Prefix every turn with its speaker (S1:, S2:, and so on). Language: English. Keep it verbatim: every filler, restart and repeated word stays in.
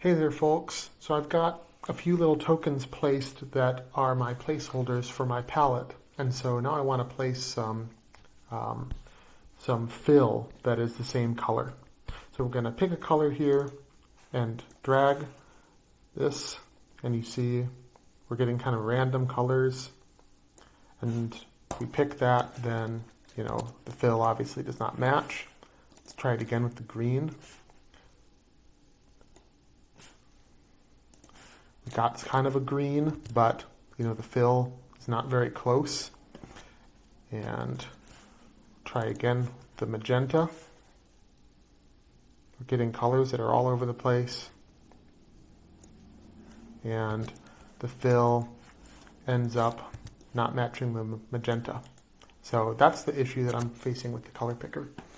S1: Hey there folks, so I've got a few little tokens placed that are my placeholders for my palette, and so now I want to place some, um, some fill that is the same color. So we're going to pick a color here and drag this, and you see we're getting kind of random colors, and we pick that, then you know the fill obviously does not match. Let's try it again with the green. We got kind of a green, but you know the fill is not very close. And try again with the magenta. We're getting colors that are all over the place. And the fill ends up not matching the magenta. So that's the issue that I'm facing with the color picker.